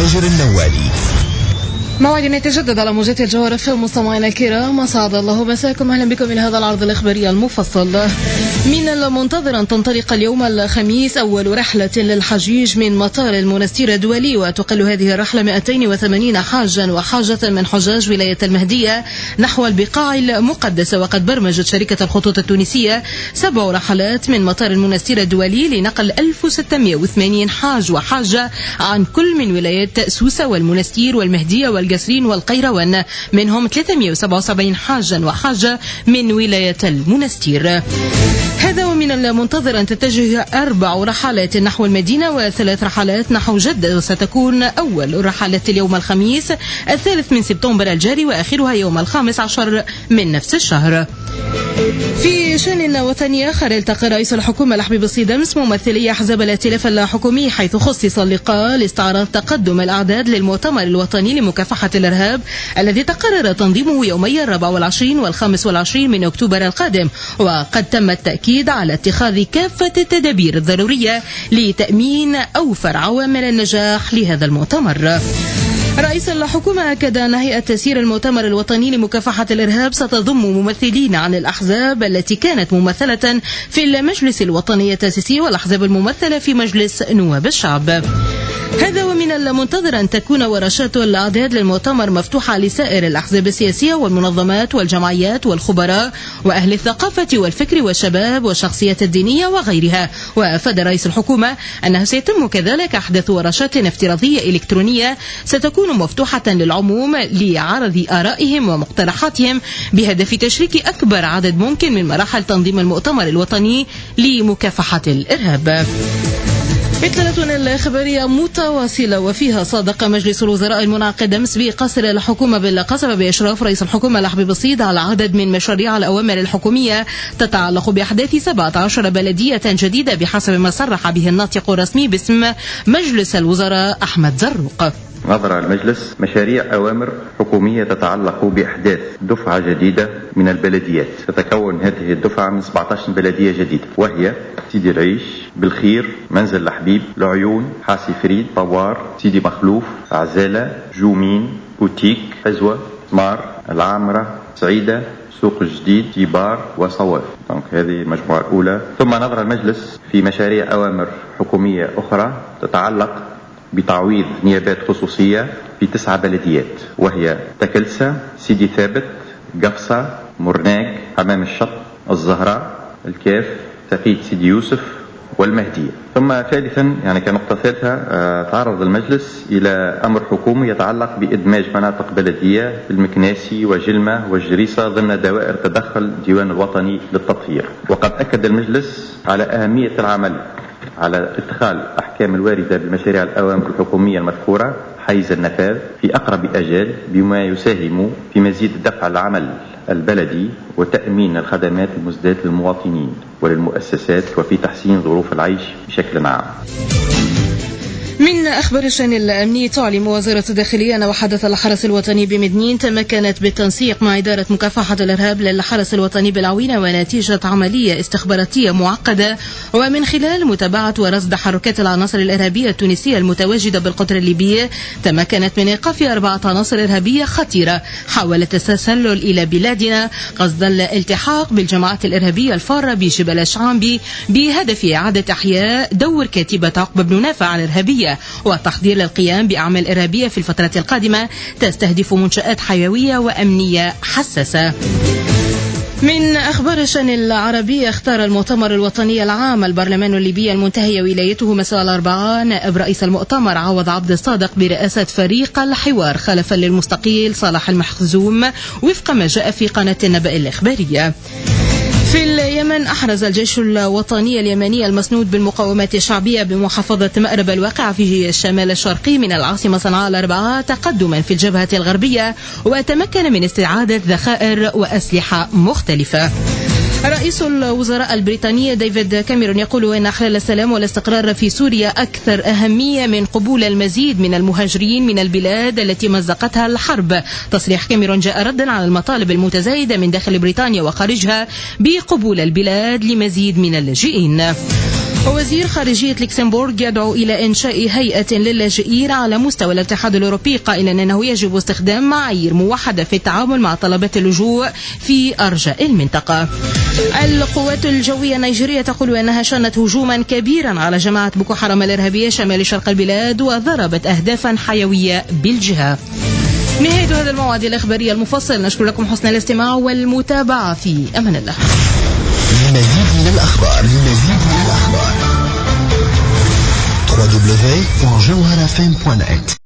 فجر النوالي. موعدنا يتجدد على موجات الجوهرة في مستمعينا الكرام، أسعد الله مساكم، أهلا بكم إلى هذا العرض الإخباري المفصل. من المنتظر أن تنطلق اليوم الخميس أول رحلة للحجيج من مطار المنستير الدولي، وتقل هذه الرحلة 280 حاجا وحاجة من حجاج ولاية المهدية نحو البقاع المقدسة. وقد برمجت شركة الخطوط التونسية 7 رحلات من مطار المنستير الدولي لنقل 1680 حاج وحاجة عن كل من ولاية سوسة والمنستير والمهدية والقصرين والقيروان، منهم 377 حاجا وحاجة من ولاية المنستير. هذا ومن المنتظر أن تتجه 4 رحلات نحو المدينة و3 رحلات نحو جدة، وستكون أول رحلات اليوم الخميس 3 سبتمبر الجاري، وآخرها يوم 15 من نفس الشهر. في شأن وطني آخر، التقى رئيس الحكومة لحبيب الصيد أمس ممثلي أحزاب الائتلاف الحكومي، حيث خصص اللقاء لاستعراض تقدم الأعداد للمؤتمر الوطني لمكافحة الإرهاب الذي تقرر تنظيمه يومي 24 و25 من أكتوبر القادم. وقد تم التأكيد على اتخاذ كافة التدابير الضرورية لتأمين أوفر عوامل النجاح لهذا المؤتمر. رئيس الحكومة أكد أن هيئة تسيير المؤتمر الوطني لمكافحة الإرهاب ستضم ممثلين عن الأحزاب التي كانت ممثلة في المجلس الوطني التأسيسي والأحزاب الممثلة في مجلس نواب الشعب. هذا ومن المنتظر أن تكون ورشات الأعداد للمؤتمر مفتوحة لسائر الأحزاب السياسية والمنظمات والجمعيات والخبراء وأهل الثقافة والفكر والشباب والشخصيات الدينية وغيرها. وأفاد رئيس الحكومة أنه سيتم كذلك أحداث ورشات افتراضية إلكترونية ستكون مفتوحة للعموم لعرض آرائهم ومقترحاتهم بهدف تشريك أكبر عدد ممكن من مراحل تنظيم المؤتمر الوطني لمكافحة الإرهاب. إطلالتنا الإخبارية متواصلة، وفيها صادق مجلس الوزراء المنعقد أمس بقصر الحكومة بالقصبة بإشراف رئيس الحكومة لحبيب الصيد على عدد من مشاريع الأوامر الحكومية تتعلق بأحداث 17 بلدية جديدة بحسب ما صرح به الناطق الرسمي باسم مجلس الوزراء أحمد زروق. نظر المجلس مشاريع أوامر حكومية تتعلق بإحداث دفعة جديدة من البلديات. تتكون هذه الدفعة من 17 بلدية جديدة، وهي سيدي العيش، بالخير، منزل الحبيب، العيون، حاسي فريد، طوار، سيدي مخلوف، عزالة، جومين، بوتيك، حزوة، مار، العامرة، سعيدة، سوق الجديد، تيبار وصواف. هذه المجموعة الأولى. ثم نظر المجلس في مشاريع أوامر حكومية أخرى تتعلق بتعويض نيابات خصوصية في 9 بلديات، وهي تكلسة، سيدي ثابت، قفصة، مرناق، حمام الشط، الزهراء، الكاف، تقييد سيدي يوسف والمهدية. ثم ثالثا كنقطة ثالثة تعرض المجلس إلى أمر حكومي يتعلق بإدماج مناطق بلدية المكناسي وجلمة والجريسة ضمن دوائر تدخل الديوان الوطني للتطهير. وقد أكد المجلس على أهمية العمل على اتخاذ الأحكام الواردة بمشاريع الأوامر الحكومية المذكورة حيز النفاذ في أقرب أجال، بما يساهم في مزيد دفع العمل البلدي وتأمين الخدمات المزدات للمواطنين وللمؤسسات وفي تحسين ظروف العيش بشكل عام. من أخبار الشأن الأمني، تعلم وزارة الداخلية أن وحدة الحرس الوطني بمدنين تمكنت بالتنسيق مع إدارة مكافحة الإرهاب للحرس الوطني بالعوينة، ونتيجة عملية استخباراتية معقدة ومن خلال متابعة ورصد تحركات العناصر الإرهابية التونسية المتواجدة بالقطر الليبي، تمكنت من إيقاف 4 عناصر إرهابية خطيرة حاولت التسلل إلى بلادنا قصد الالتحاق بالجماعات الإرهابية الفارة بجبل الشعامبي بهدف إعادة إحياء دور كاتبة عقبة بن نافع الإرهابية والتحضير للقيام بأعمال إرهابية في الفترة القادمة تستهدف منشآت حيوية وأمنية حساسة. من أخبار الشأن العربي، اختار المؤتمر الوطني العام البرلمان الليبي المنتهي ولايته مساء الأربعاء نائب رئيس المؤتمر عوض عبد الصادق برئاسة فريق الحوار خلفا للمستقيل صالح المخزوم وفق ما جاء في قناة النبأ الإخبارية. في اليمن، أحرز الجيش الوطني اليمني المسنود بالمقاومات الشعبية بمحافظة مأرب الواقعة في الشمال الشرقي من العاصمة صنعاء الأربعاء تقدما في الجبهة الغربية، وتمكن من استعادة ذخائر وأسلحة مختلفة. رئيس الوزراء البريطاني ديفيد كاميرون يقول إن إحلال السلام والاستقرار في سوريا أكثر أهمية من قبول المزيد من المهاجرين من البلاد التي مزقتها الحرب. تصريح كاميرون جاء ردا على المطالب المتزايدة من داخل بريطانيا وخارجها بقبول البلاد لمزيد من اللاجئين. وزير خارجية لوكسمبورغ يدعو إلى إنشاء هيئة للاجئين على مستوى الاتحاد الأوروبي، قائلا أنه يجب استخدام معايير موحدة في التعامل مع طلبات اللجوء في أرجاء المنطقة. القوات الجوية النيجيرية تقول أنها شنت هجوما كبيرا على جماعة بوكو حرام الإرهابية شمال شرق البلاد وضربت أهدافا حيوية بالجهة. نهاية هذا الموعد الإخباري المفصل، نشكر لكم حسن الاستماع والمتابعة، في أمان الله. لمزيد من الأخبار www.jawharafm.net